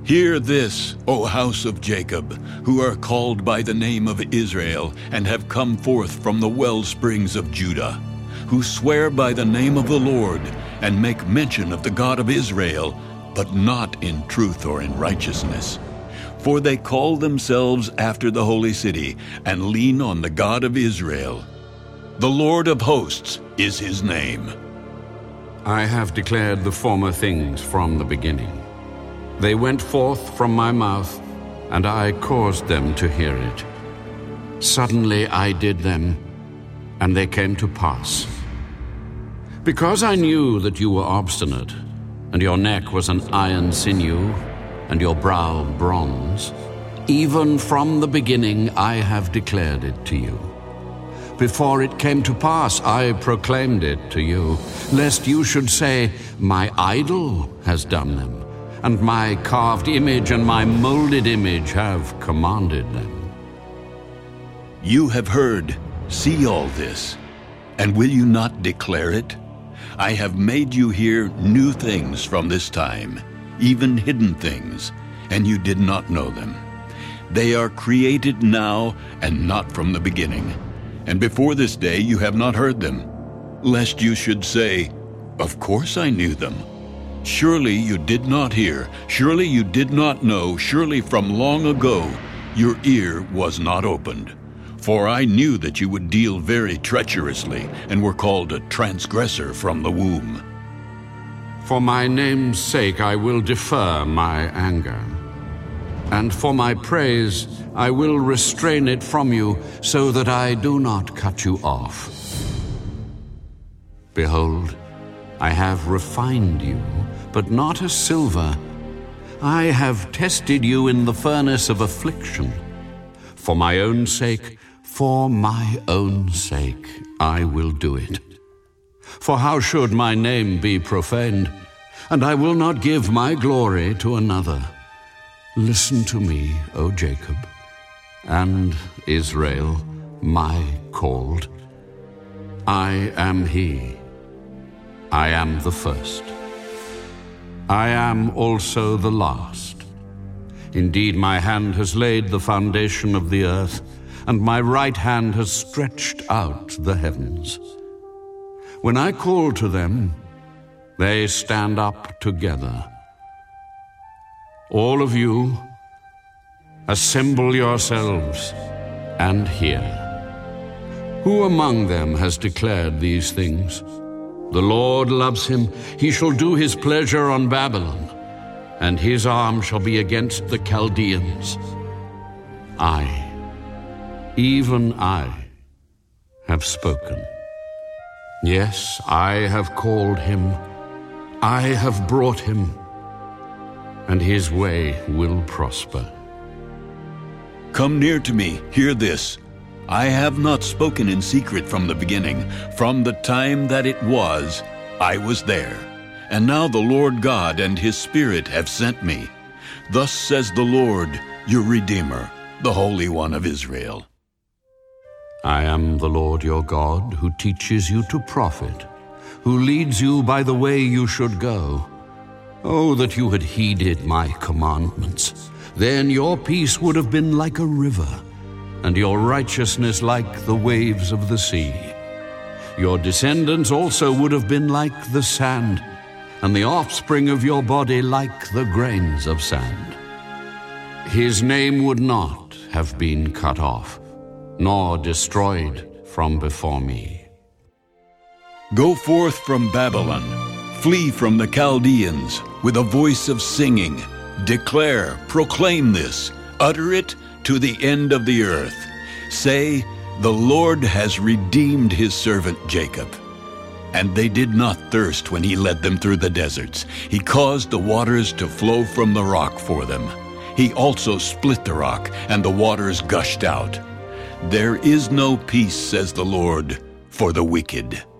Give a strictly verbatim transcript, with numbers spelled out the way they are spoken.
Hear this, O house of Jacob, who are called by the name of Israel, and have come forth from the well springs of Judah, who swear by the name of the Lord, and make mention of the God of Israel, but not in truth or in righteousness. For they call themselves after the holy city, and lean on the God of Israel. The Lord of hosts is his name. I have declared the former things from the beginning. They went forth from my mouth, and I caused them to hear it. Suddenly I did them, and they came to pass. Because I knew that you were obstinate, and your neck was an iron sinew, and your brow bronze, even from the beginning I have declared it to you. Before it came to pass, I proclaimed it to you, lest you should say, my idol has done them, and my carved image and my molded image have commanded them. You have heard, see all this, and will you not declare it? I have made you hear new things from this time, even hidden things, and you did not know them. They are created now and not from the beginning, and before this day you have not heard them, lest you should say, of course I knew them. Surely you did not hear, surely you did not know, surely from long ago your ear was not opened. For I knew that you would deal very treacherously, and were called a transgressor from the womb. For my name's sake I will defer my anger, and for my praise I will restrain it from you, so that I do not cut you off. Behold, I have refined you, but not as silver. I have tested you in the furnace of affliction. For my own sake, for my own sake, I will do it. For how should my name be profaned? And I will not give my glory to another. Listen to me, O Jacob, and Israel, my called. I am he. I am the first. I am also the last. Indeed, my hand has laid the foundation of the earth, and my right hand has stretched out the heavens. When I call to them, they stand up together. All of you, assemble yourselves and hear. Who among them has declared these things? The Lord loves him. He shall do his pleasure on Babylon, and his arm shall be against the Chaldeans. I, even I, have spoken. Yes, I have called him. I have brought him, and his way will prosper. Come near to me, hear this. I have not spoken in secret from the beginning. From the time that it was, I was there. And now the Lord God and his Spirit have sent me. Thus says the Lord, your Redeemer, the Holy One of Israel. I am the Lord your God, who teaches you to profit, who leads you by the way you should go. Oh, that you had heeded my commandments. Then your peace would have been like a river, and your righteousness like the waves of the sea. Your descendants also would have been like the sand, and the offspring of your body like the grains of sand. His name would not have been cut off, nor destroyed from before me. Go forth from Babylon, flee from the Chaldeans, with a voice of singing. Declare, proclaim this, utter it to the end of the earth. Say, the Lord has redeemed his servant Jacob. And they did not thirst when he led them through the deserts. He caused the waters to flow from the rock for them. He also split the rock, and the waters gushed out. There is no peace, says the Lord, for the wicked.